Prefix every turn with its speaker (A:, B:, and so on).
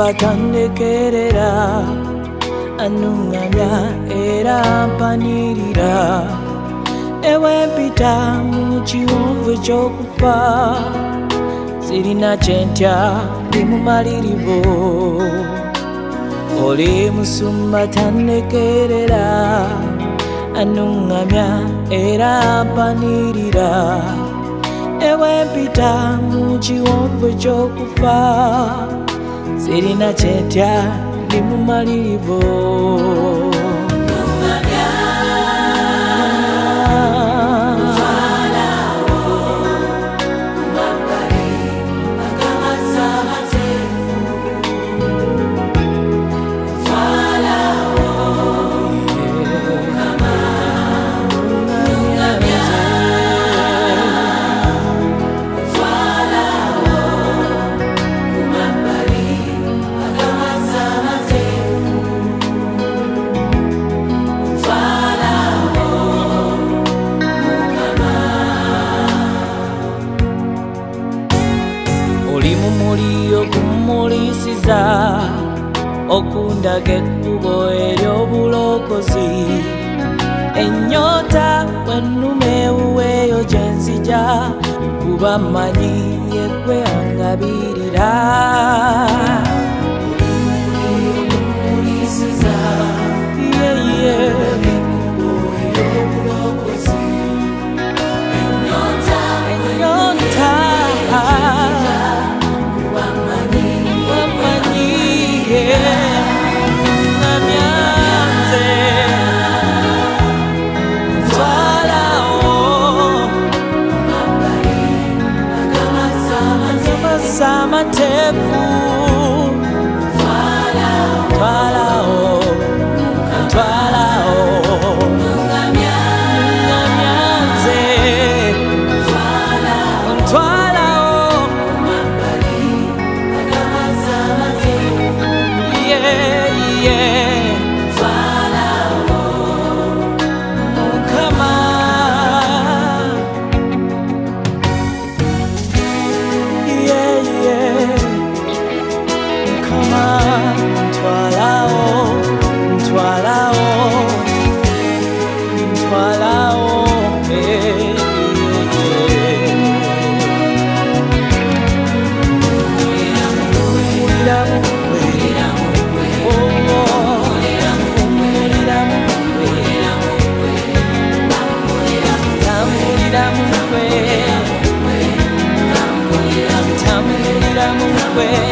A: musumba tandekerera anungamya era mpanirira ewe mpita mu kiwonvu ekyokufa sirina kyentya ndi mumalirivu oli musumba tandekerera anungamya era mpanirira ewe mpita mu kiwonvu ekyokufa sirina kyentya ndi mumalirivu kumulisiza okundaga ekkubo ery'obulokozi ennyota bwennuma ewuweeyo gye nzija kuba mmanyi yeggwe angabirira Matefu twalao ngamyanze twalao mukama tambulira mukwe